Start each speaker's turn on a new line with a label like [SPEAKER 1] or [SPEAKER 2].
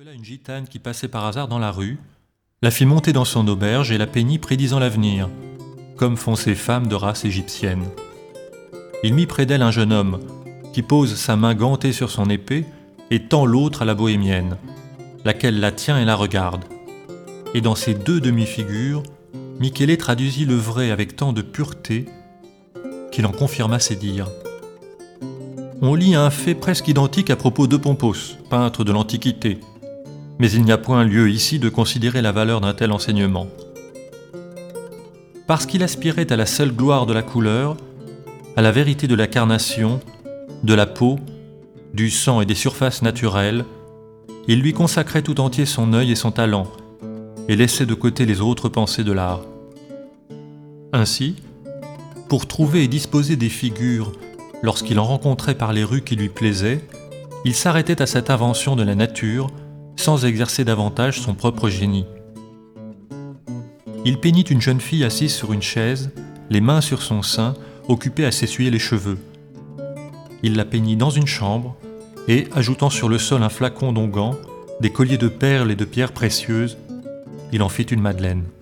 [SPEAKER 1] appela une gitane qui passait par hasard dans la rue, la fit monter dans son auberge et la peignit prédisant l'avenir, comme font ces femmes de race égyptienne. Il mit près d'elle un jeune homme, qui pose sa main gantée sur son épée et tend l'autre à la bohémienne, laquelle la tient et la regarde. Et dans ces deux demi-figures, Michele traduisit le vrai avec tant de pureté qu'il en confirma ses dires. On lit un fait presque identique à propos de Pompos, peintre de l'Antiquité, mais il n'y a point lieu ici de considérer la valeur d'un tel enseignement. Parce qu'il aspirait à la seule gloire de la couleur, à la vérité de la carnation, de la peau, du sang et des surfaces naturelles, il lui consacrait tout entier son œil et son talent, et laissait de côté les autres pensées de l'art. Ainsi, pour trouver et disposer des figures lorsqu'il en rencontrait par les rues qui lui plaisaient, il s'arrêtait à cette invention de la nature sans exercer davantage son propre génie. Il peignit une jeune fille assise sur une chaise, les mains sur son sein, occupée à s'essuyer les cheveux. Il la peignit dans une chambre et, ajoutant sur le sol un flacon d'onguent, des colliers de perles et de pierres précieuses, il en fit une madeleine.